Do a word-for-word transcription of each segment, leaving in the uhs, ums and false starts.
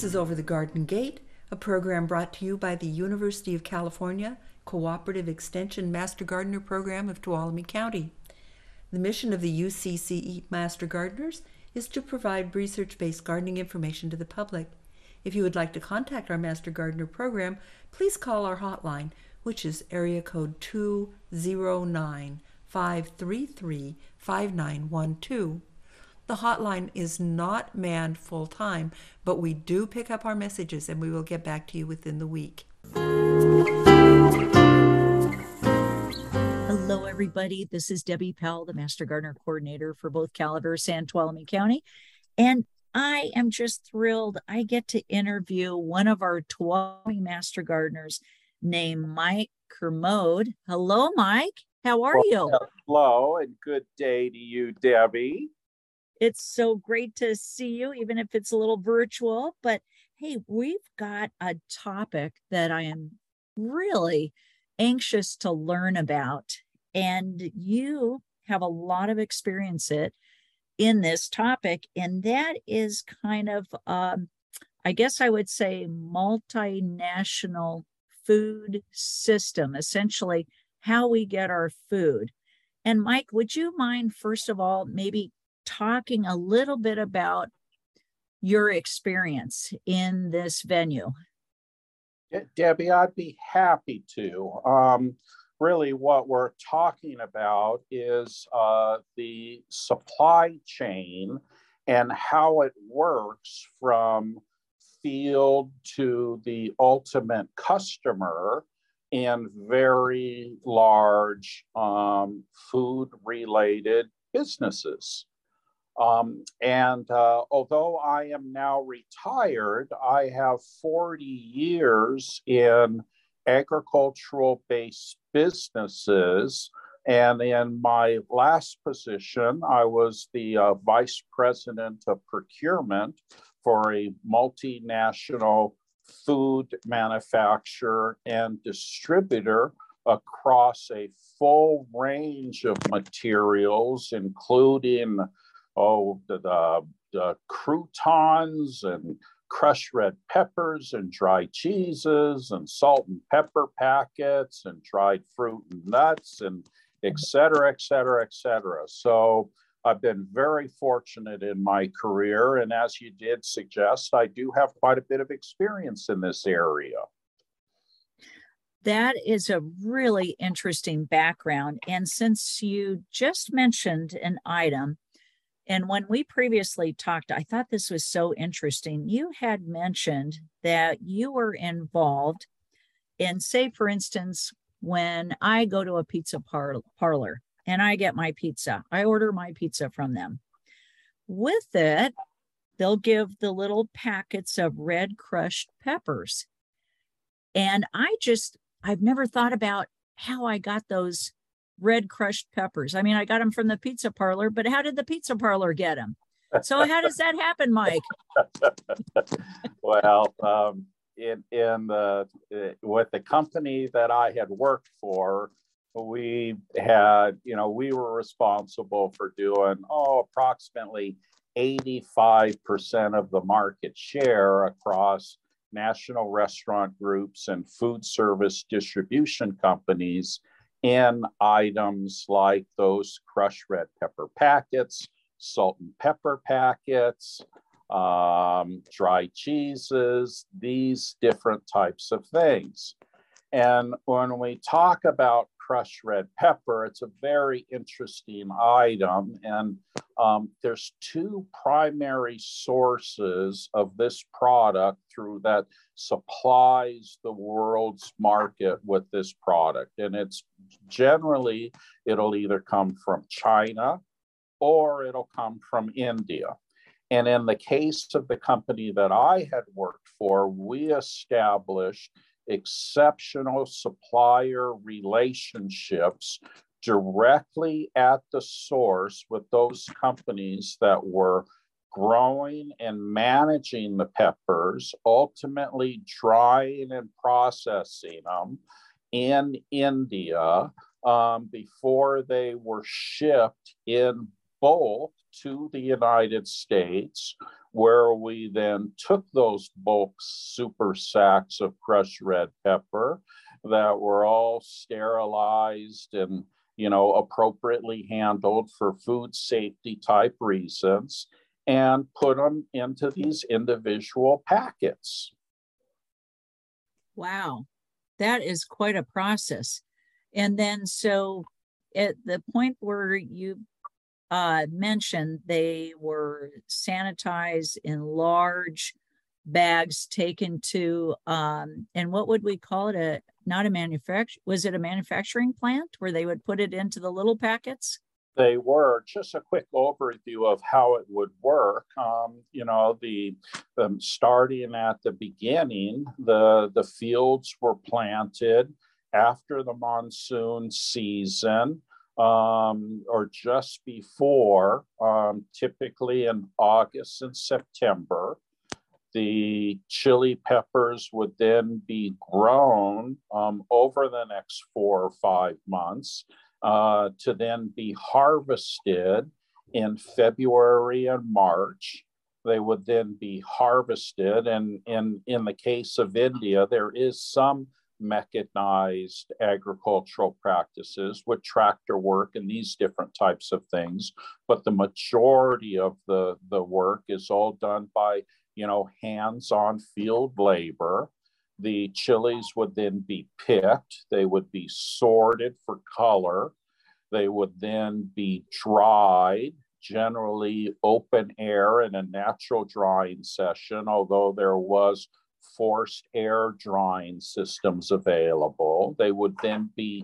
is Over the Garden Gate, a program brought to you by the University of California Cooperative Extension Master Gardener Program of Tuolumne County. The mission of the U C C E Master Gardeners is to provide research-based gardening information to the public. If you would like to contact our Master Gardener program, please call our hotline, which is area code two zero nine, five three three, five nine one two. The hotline is not manned full-time, but we do pick up our messages and we will get back to you within the week. Hello, everybody. This is Debbie Powell, the Master Gardener Coordinator for both Calaveras and Tuolumne County. And I am just thrilled I get to interview one of our Tuolumne Master Gardeners named Mike Kermode. Hello, Mike. How are well, you? Hello, and good day to you, Debbie. It's so great to see you, even if it's a little virtual. But hey, we've got a topic that I am really anxious to learn about. And you have a lot of experience it in this topic. And that is kind of, um, I guess I would say, multinational food system, essentially how we get our food. And Mike, would you mind, first of all, maybe talking a little bit about your experience in this venue? Debbie, I'd be happy to. Um, really, what we're talking about is uh, the supply chain and how it works from field to the ultimate customer in very large um, food-related businesses. Um, and uh, although I am now retired, I have forty years in agricultural-based businesses. And in my last position, I was the uh, vice president of procurement for a multinational food manufacturer and distributor across a full range of materials, including oh, the, the, the croutons and crushed red peppers and dried cheeses and salt and pepper packets and dried fruit and nuts and et cetera, et cetera, et cetera. So I've been very fortunate in my career. And as you did suggest, I do have quite a bit of experience in this area. That is a really interesting background. And since you just mentioned an item, and when we previously talked, I thought this was so interesting. You had mentioned that you were involved in, say, for instance, when I go to a pizza par- parlor and I get my pizza, I order my pizza from them. With it, they'll give the little packets of red crushed peppers. And I just, I've never thought about how I got those red crushed peppers. I mean, I got them from the pizza parlor, but how did the pizza parlor get them? So how does that happen, Mike? Well, um, in in the with the company that I had worked for, we had, you know, we were responsible for doing oh approximately eighty-five percent of the market share across national restaurant groups and food service distribution companies in items like those crushed red pepper packets, salt and pepper packets, um, dried cheeses, these different types of things. And when we talk about crushed red pepper, it's a very interesting item. And um, there's two primary sources of this product through that supplies the world's market with this product. And it's generally, it'll either come from China or it'll come from India. And in the case of the company that I had worked for, we established exceptional supplier relationships directly at the source with those companies that were growing and managing the peppers, ultimately drying and processing them in India um, before they were shipped in bulk to the United States, where we then took those bulk super sacks of crushed red pepper that were all sterilized and, you know, appropriately handled for food safety type reasons, and put them into these individual packets. Wow, that is quite a process. And then, so at the point where you uh, mentioned they were sanitized in large bags, taken to, um, and what would we call it? A not a manufacturer, was it a manufacturing plant where they would put it into the little packets? They were. Just a quick overview of how it would work. Um, you know, the um, starting at the beginning, the the fields were planted after the monsoon season, um, or just before, um, typically in August and September. The chili peppers would then be grown um, over the next four or five months. Uh, to then be harvested in February and March. They would then be harvested. And in, in the case of India, there is some mechanized agricultural practices with tractor work and these different types of things. But the majority of the, the work is all done by, you know, hands-on field labor. The chilies would then be picked. They would be sorted for color. They would then be dried, generally open air in a natural drying session, although there was forced air drying systems available. They would then be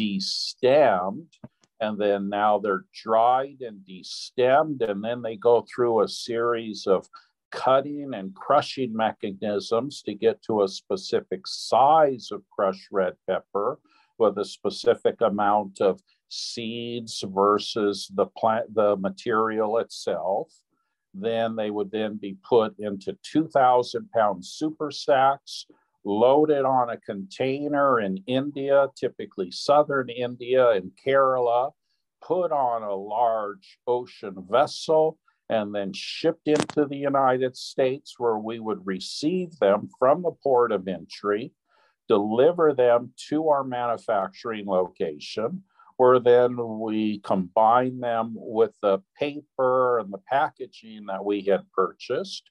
destemmed, and then now they're dried and destemmed, and then they go through a series of cutting and crushing mechanisms to get to a specific size of crushed red pepper with a specific amount of seeds versus the plant, the material itself. Then they would then be put into two thousand pound super sacks, loaded on a container in India, typically southern India and Kerala, put on a large ocean vessel, and then shipped into the United States, where we would receive them from the port of entry, deliver them to our manufacturing location, where then we combine them with the paper and the packaging that we had purchased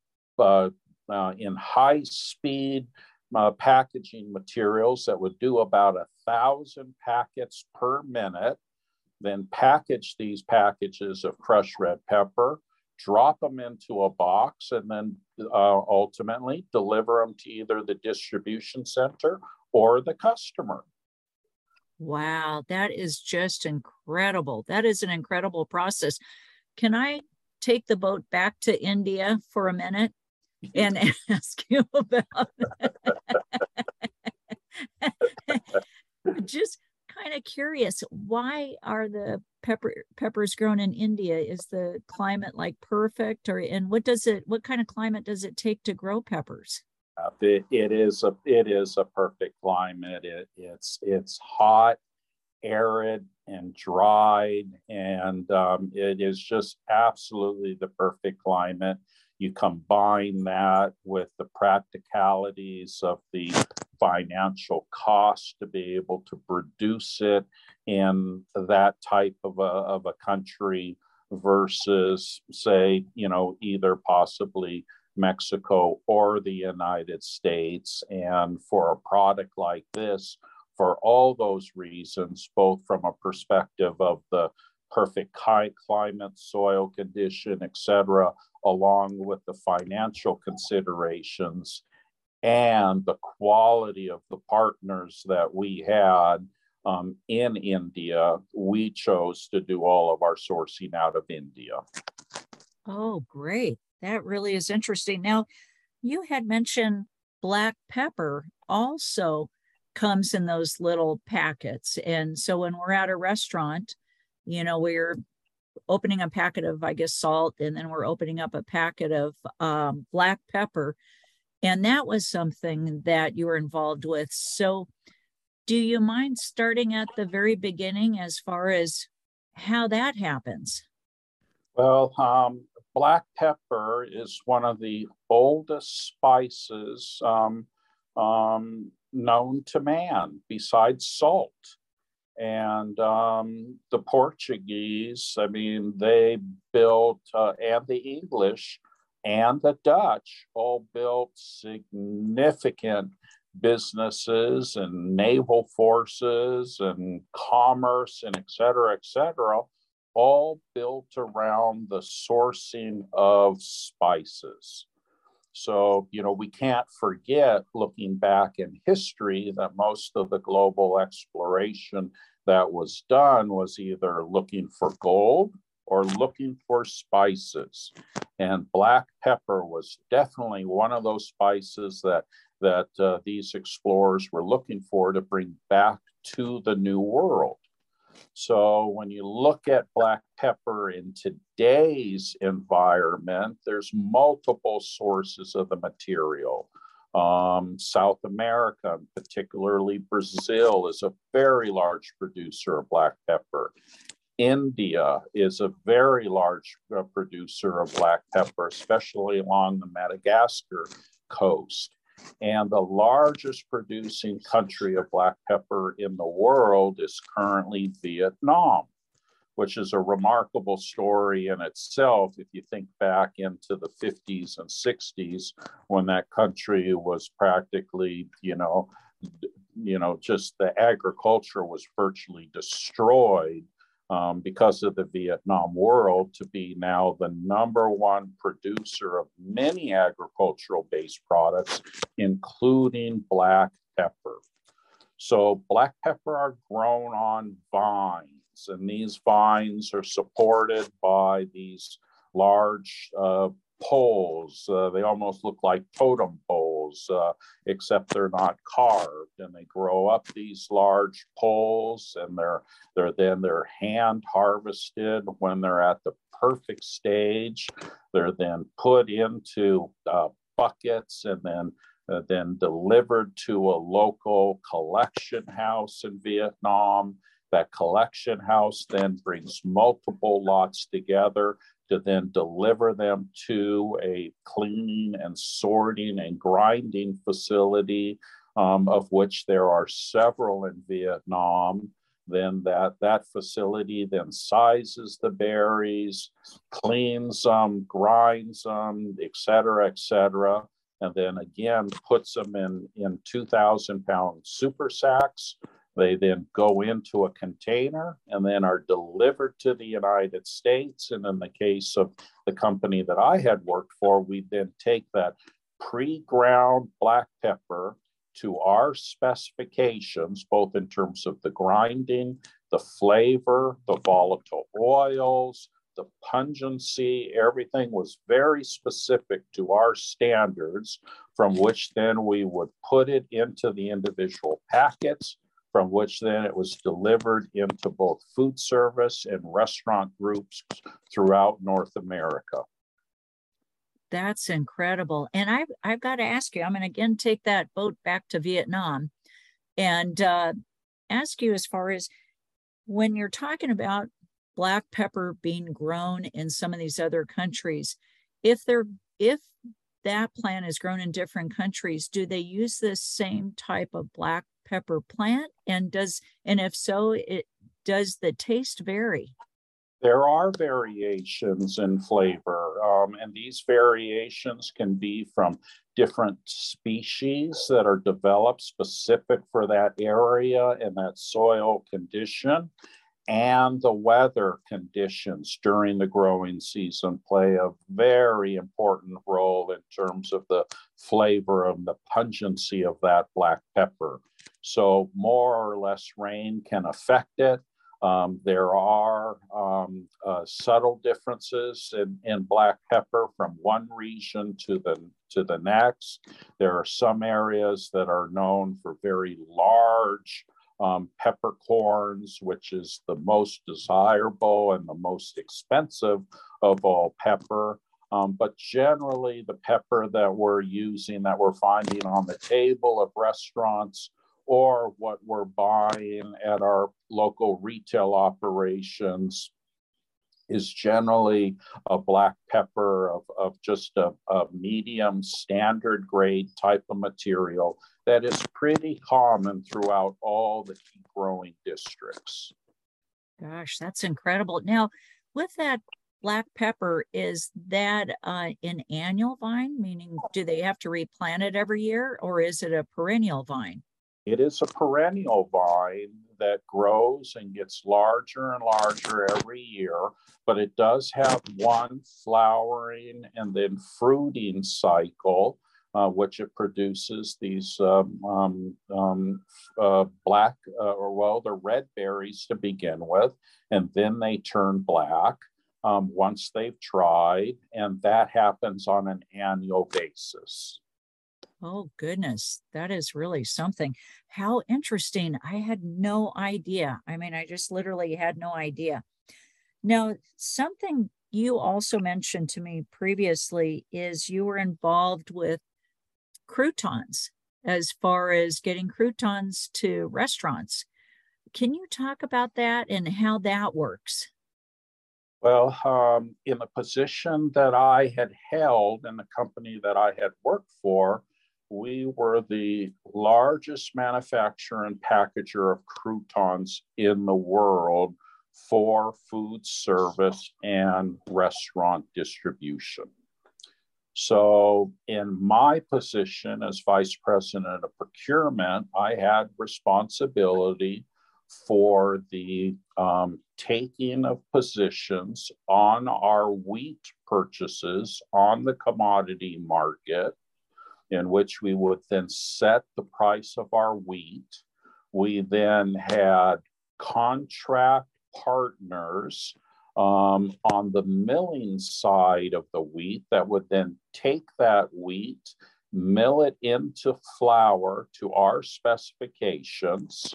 uh, uh, in high-speed uh, packaging materials that would do about a thousand packets per minute. Then package these packages of crushed red pepper, drop them into a box, and then uh, ultimately deliver them to either the distribution center or the customer. Wow, that is just incredible. That is an incredible process. Can I take the boat back to India for a minute and ask you about just kind of curious, why are the pepper peppers grown in India? Is the climate like perfect, or and what does it what kind of climate does it take to grow peppers? Uh, it, it is a it is a perfect climate. It, it's it's hot, arid, and dried, and um, it is just absolutely the perfect climate. You combine that with the practicalities of the financial cost to be able to produce it in that type of a, of a country versus, say, you know, either possibly Mexico or the United States. And for a product like this, for all those reasons, both from a perspective of the perfect climate, soil condition, et cetera, along with the financial considerations and the quality of the partners that we had um, in India, we chose to do all of our sourcing out of India. Oh, great. That really is interesting. Now, you had mentioned black pepper also comes in those little packets. And so when we're at a restaurant, you know, we're opening a packet of, I guess, salt, and then we're opening up a packet of um, black pepper. And that was something that you were involved with. So do you mind starting at the very beginning as far as how that happens? Well, um, black pepper is one of the oldest spices um, um, known to man, besides salt. And um, the Portuguese, I mean, they built, uh, and the English and the Dutch all built significant businesses and naval forces and commerce and et cetera, et cetera, all built around the sourcing of spices. So, you know, we can't forget, looking back in history, that most of the global exploration that was done was either looking for gold or looking for spices. And black pepper was definitely one of those spices that, that uh, these explorers were looking for to bring back to the New World. So when you look at black pepper in today's environment, there's multiple sources of the material. Um, South America, particularly Brazil, is a very large producer of black pepper. India is a very large uh, producer of black pepper, especially along the Madagascar coast. And the largest producing country of black pepper in the world is currently Vietnam, which is a remarkable story in itself if you think back into the fifties and sixties, when that country was practically, you know, you know, just the agriculture was virtually destroyed. Um, because of the Vietnam War, to be now the number one producer of many agricultural-based products, including black pepper. So black pepper are grown on vines, and these vines are supported by these large uh, poles. Uh, they almost look like totem poles, uh, except they're not carved, and they grow up these large poles, and they're they're then they're hand harvested when they're at the perfect stage. They're then put into uh, buckets and then uh, then delivered to a local collection house in Vietnam. That collection house then brings multiple lots together to then deliver them to a cleaning and sorting and grinding facility, um, of which there are several in Vietnam. Then that, that facility then sizes the berries, cleans them, grinds them, et cetera, et cetera, and then again puts them in, in two thousand pound super sacks. They then go into a container and then are delivered to the United States. And in the case of the company that I had worked for, we then take that pre-ground black pepper to our specifications, both in terms of the grinding, the flavor, the volatile oils, the pungency. Everything was very specific to our standards, from which then we would put it into the individual packets, from which then it was delivered into both food service and restaurant groups throughout North America. That's incredible. And I've, I've got to ask you, I'm going to again take that boat back to Vietnam and uh, ask you, as far as when you're talking about black pepper being grown in some of these other countries, if they're, if that plant is grown in different countries, do they use this same type of black pepper plant? And does, and if so, it does the taste vary? There are variations in flavor, um, and these variations can be from different species that are developed specific for that area and that soil condition, and the weather conditions during the growing season play a very important role in terms of the flavor and the pungency of that black pepper. So more or less rain can affect it. Um, there are um, uh, subtle differences in, in black pepper from one region to the, to the next. There are some areas that are known for very large um, peppercorns, which is the most desirable and the most expensive of all pepper. Um, but generally, the pepper that we're using, that we're finding on the table of restaurants, or what we're buying at our local retail operations, is generally a black pepper of, of just a, a medium standard grade type of material that is pretty common throughout all the key growing districts. Gosh, that's incredible. Now, with that black pepper, is that uh, an annual vine? Meaning, do they have to replant it every year, or is it a perennial vine? It is a perennial vine that grows and gets larger and larger every year, but it does have one flowering and then fruiting cycle, uh, which it produces these um, um, um, uh, black, uh, or well, they're red berries to begin with, and then they turn black um, once they've dried, and that happens on an annual basis. Oh, goodness. That is really something. How interesting. I had no idea. I mean, I just literally had no idea. Now, something you also mentioned to me previously is you were involved with croutons as far as getting croutons to restaurants. Can you talk about that and how that works? Well, um, in the position that I had held in the company that I had worked for, we were the largest manufacturer and packager of croutons in the world for food service and restaurant distribution. So in my position as vice president of procurement, I had responsibility for the um, taking of positions on our wheat purchases on the commodity market, in which we would then set the price of our wheat. We then had contract partners um, on the milling side of the wheat that would then take that wheat, mill it into flour to our specifications.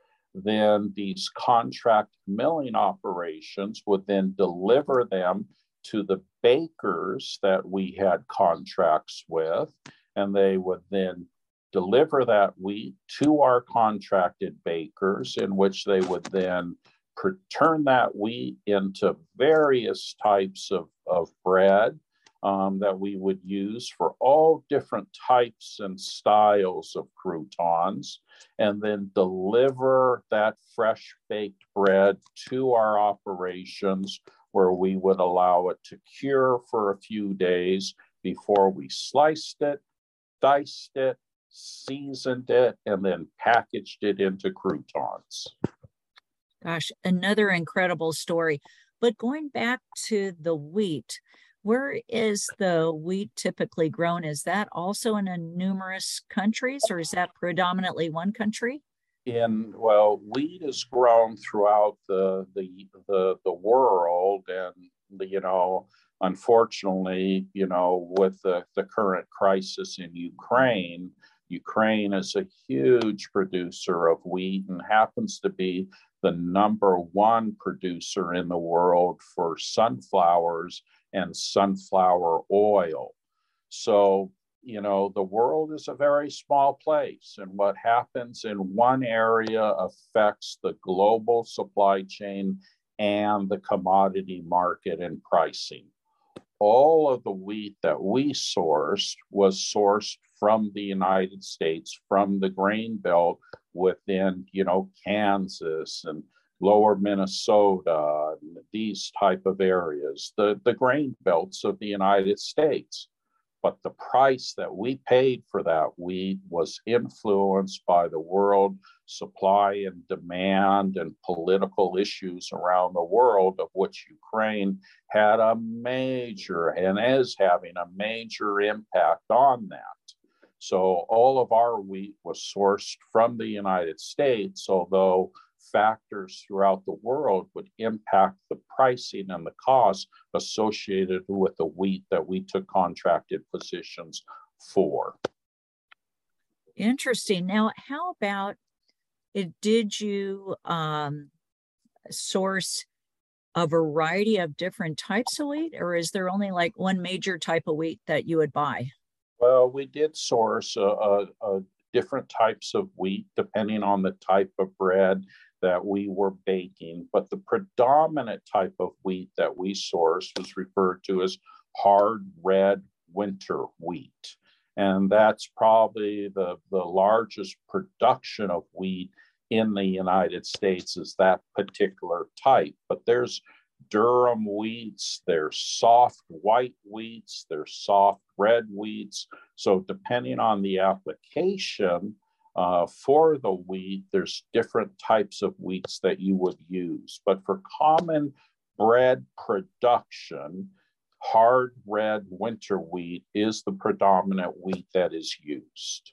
Then these contract milling operations would then deliver them to the bakers that we had contracts with, and they would then deliver that wheat to our contracted bakers, in which they would then turn that wheat into various types of, of bread um, that we would use for all different types and styles of croutons, and then deliver that fresh baked bread to our operations, where we would allow it to cure for a few days before we sliced it, diced it, seasoned it, and then packaged it into croutons. Gosh, another incredible story. But going back to the wheat, where is the wheat typically grown? Is that also in a numerous countries, or is that predominantly one country? In, well, wheat is grown throughout the the the, the world, and the, you know, unfortunately, you know, with the, the current crisis in Ukraine, Ukraine is a huge producer of wheat and happens to be the number one producer in the world for sunflowers and sunflower oil. So, you know, the world is a very small place, and what happens in one area affects the global supply chain and the commodity market and pricing. All of the wheat that we sourced was sourced from the United States, from the grain belt within, you know, Kansas and lower Minnesota, and these type of areas, the, the grain belts of the United States. But the price that we paid for that wheat was influenced by the world supply and demand and political issues around the world, of which Ukraine had a major and is having a major impact on that. So all of our wheat was sourced from the United States, although factors throughout the world would impact the pricing and the cost associated with the wheat that we took contracted positions for. Interesting. Now, how about it? Did you um, source a variety of different types of wheat, or is there only like one major type of wheat that you would buy? Well, we did source a, a, a different types of wheat depending on the type of bread that we were baking, but the predominant type of wheat that we sourced was referred to as hard red winter wheat. And that's probably the, the largest production of wheat in the United States is that particular type. But there's durum wheats, there's soft white wheats, there's soft red wheats. So depending on the application uh, for the wheat, there's different types of wheats that you would use. But for common bread production, hard red winter wheat is the predominant wheat that is used.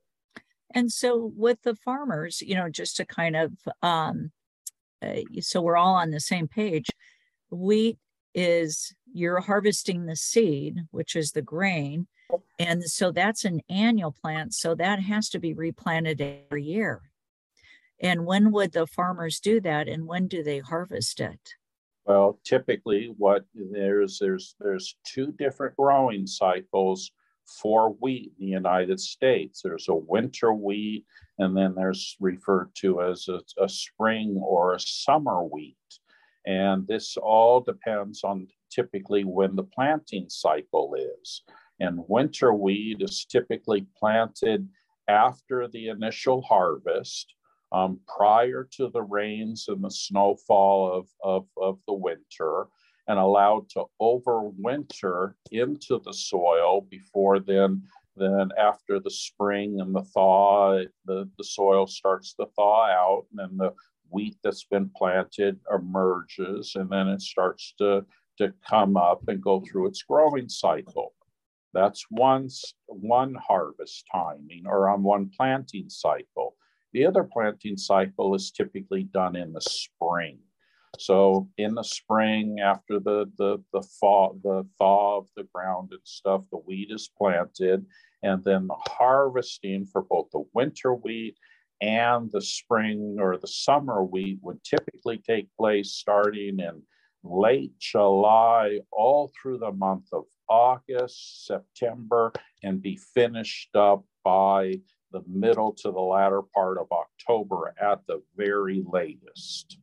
And so with the farmers, you know, just to kind of, um, uh, so we're all on the same page, wheat is, you're harvesting the seed, which is the grain. And so that's an annual plant. So that has to be replanted every year. And when would the farmers do that? And when do they harvest it? Well, typically what there's, there's, there's two different growing cycles for wheat in the United States. There's a winter wheat, and then there's referred to as a, a spring or a summer wheat. And this all depends on typically when the planting cycle is. And winter wheat is typically planted after the initial harvest, um, prior to the rains and the snowfall of, of, of the winter, and allowed to overwinter into the soil before then, then after the spring and the thaw, the, the soil starts to thaw out, and then the wheat that's been planted emerges, and then it starts to, to come up and go through its growing cycle. That's one, one harvest timing, or on one planting cycle. The other planting cycle is typically done in the spring. So in the spring, after the, the, the, thaw, the thaw of the ground and stuff, the wheat is planted, and then the harvesting for both the winter wheat and the spring or the summer wheat would typically take place starting in late July, all through the month of August, September, and be finished up by the middle to the latter part of October at the very latest.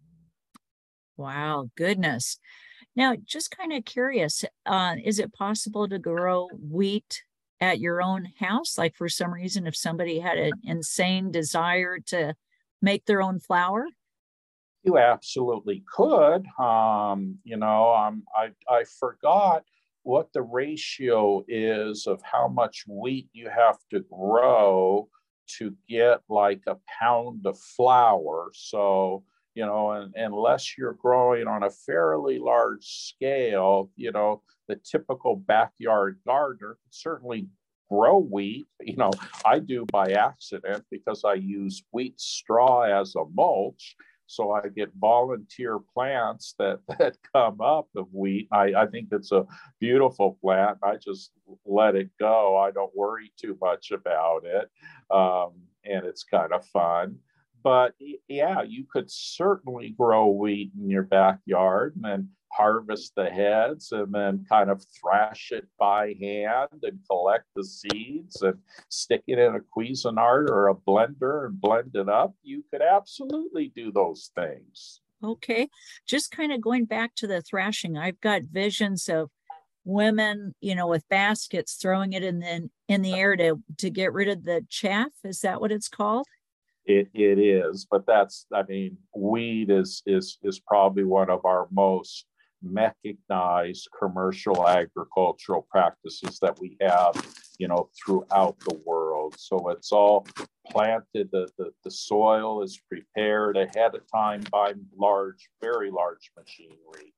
Wow, goodness. Now, just kind of curious, uh, is it possible to grow wheat at your own house? Like for some reason, if somebody had an insane desire to make their own flour? You absolutely could. Um, you know, um, I, I forgot what the ratio is of how much wheat you have to grow to get like a pound of flour. So, you know, and, unless you're growing on a fairly large scale, you know, the typical backyard gardener could certainly grow wheat. You know, I do by accident because I use wheat straw as a mulch. So I get volunteer plants that, that come up of wheat. I, I think it's a beautiful plant. I just let it go. I don't worry too much about it. Um, and it's kind of fun. But yeah, you could certainly grow wheat in your backyard and then harvest the heads and then kind of thrash it by hand and collect the seeds and stick it in a Cuisinart or a blender and blend it up. You could absolutely do those things. Okay. Just kind of going back to the thrashing, I've got visions of women, you know, with baskets throwing it in the, in the air to, to get rid of the chaff. Is that what it's called? It, it is, but that's, I mean, wheat is, is, is probably one of our most mechanized commercial agricultural practices that we have, you know, throughout the world. So it's all planted, the, the, the soil is prepared ahead of time by large, very large machinery,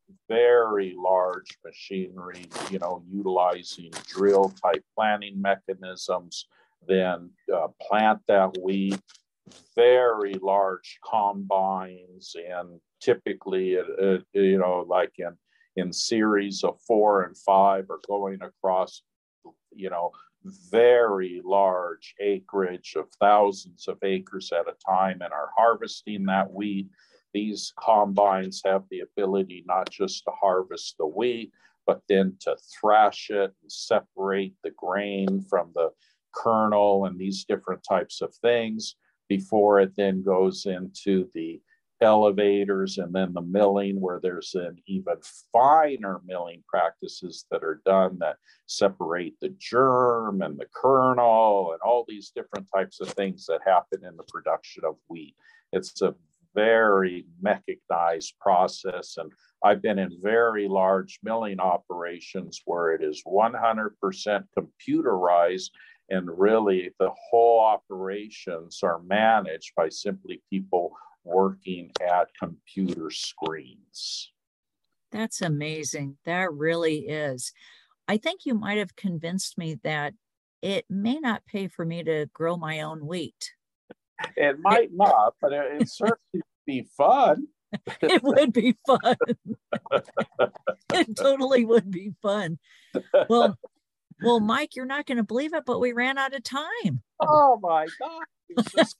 very large machinery, you know, utilizing drill type planting mechanisms, then uh, plant that wheat, very large combines, and typically, it, it, you know, like in, in series of four and five are going across, you know, very large acreage of thousands of acres at a time and are harvesting that wheat. These combines have the ability not just to harvest the wheat, but then to thrash it and separate the grain from the kernel and these different types of things. before it then goes into the elevators and then the milling, where there's an even finer milling practices that are done that separate the germ and the kernel and all these different types of things that happen in the production of wheat. It's a very mechanized process, and I've been in very large milling operations where it is one hundred percent computerized, and really the whole operations are managed by simply people working at computer screens. That's amazing. That really is. I think you might have convinced me that it may not pay for me to grow my own wheat. It might not, but it, it certainly be fun. It would be fun. It totally would be fun. Well, well, Mike, you're not going to believe it, but we ran out of time. Oh my God. Just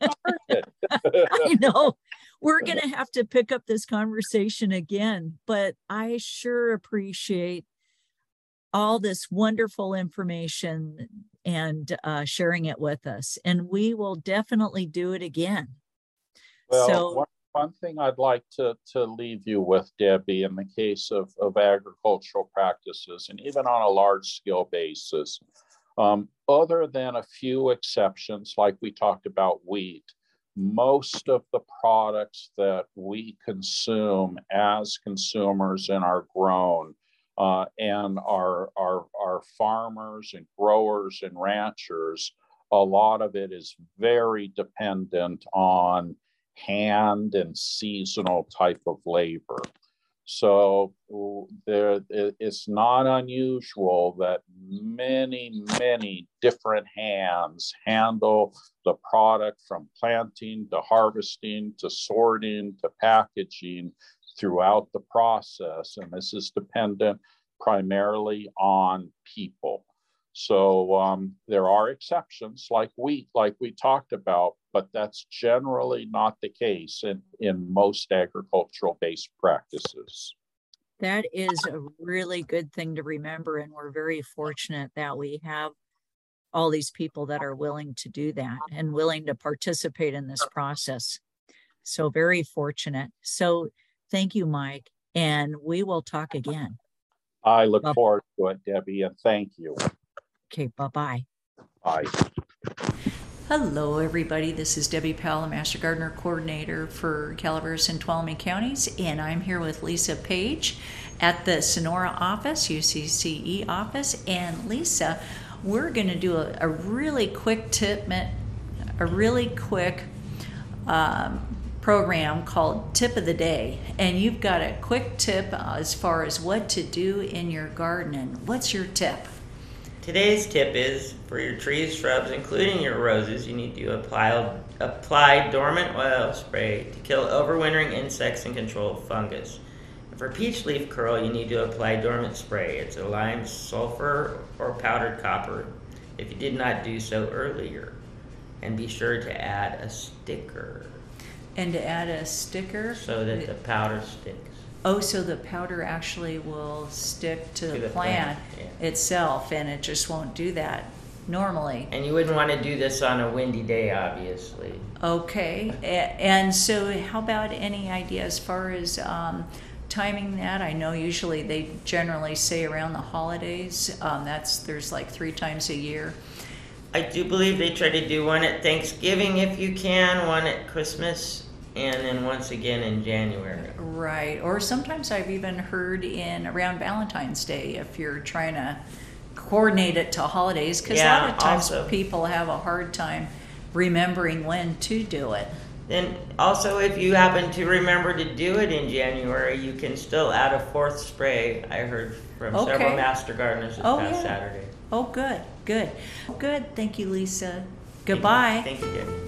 I know. We're going to have to pick up this conversation again, but I sure appreciate all this wonderful information and uh, sharing it with us. And we will definitely do it again. Well, so, one, one thing I'd like to, to leave you with, Debbie, in the case of, of agricultural practices, and even on a large scale basis, um, other than a few exceptions, like we talked about wheat, most of the products that we consume as consumers and are grown uh, and our, our, our farmers and growers and ranchers, a lot of it is very dependent on hand and seasonal type of labor. So there, it's not unusual that many, many different hands handle the product from planting to harvesting to sorting to packaging throughout the process. And this is dependent primarily on people. So um, there are exceptions like wheat, like we talked about, but that's generally not the case in, in most agricultural-based practices. That is a really good thing to remember, and we're very fortunate that we have all these people that are willing to do that and willing to participate in this process. So very fortunate. So thank you, Mike, and we will talk again. I look Bye. forward to it, Debbie, and thank you. Okay, bye-bye. Bye. Hello, everybody. This is Debbie Powell, the Master Gardener Coordinator for Calaveras and Tuolumne counties, and I'm here with Lisa Page at the Sonora office, U C C E office. And Lisa, we're going to do a, a really quick tip, a really quick um, program called Tip of the Day, and you've got a quick tip as far as what to do in your garden. And what's your tip? Today's tip is, for your trees, shrubs, including your roses, you need to apply, apply dormant oil spray to kill overwintering insects and control fungus. And for peach leaf curl, you need to apply dormant spray. It's a lime sulfur or powdered copper if you did not do so earlier. And be sure to add a sticker. And to add a sticker? So that the powder sticks. Oh, so the powder actually will stick to, To the, the plant, plant, yeah. itself, and it just won't do that normally. And you wouldn't want to do this on a windy day, obviously. Okay, A- and so how about any idea as far as um, timing that? I know usually they generally say around the holidays. Um, that's there's like three times a year. I do believe they try to do one at Thanksgiving if you can, one at Christmas, and then once again in January. Right, or sometimes I've even heard in around Valentine's Day if you're trying to coordinate it to holidays, because Yeah, a lot of times also. people have a hard time remembering when to do it. Then also, if you happen to remember to do it in January, you can still add a fourth spray. I heard from Okay. several master gardeners this Oh, past yeah. Saturday. Oh, good, good, good. Thank you, Lisa. Goodbye. Thank you, Debbie.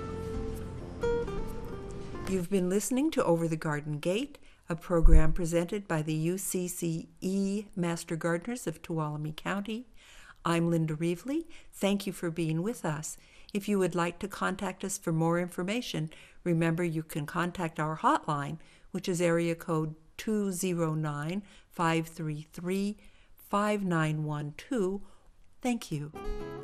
You've been listening to Over the Garden Gate, a program presented by the U C C E Master Gardeners of Tuolumne County. I'm Linda Reevely. Thank you for being with us. If you would like to contact us for more information, remember you can contact our hotline, which is area code two oh nine, five three three, five nine one two. Thank you.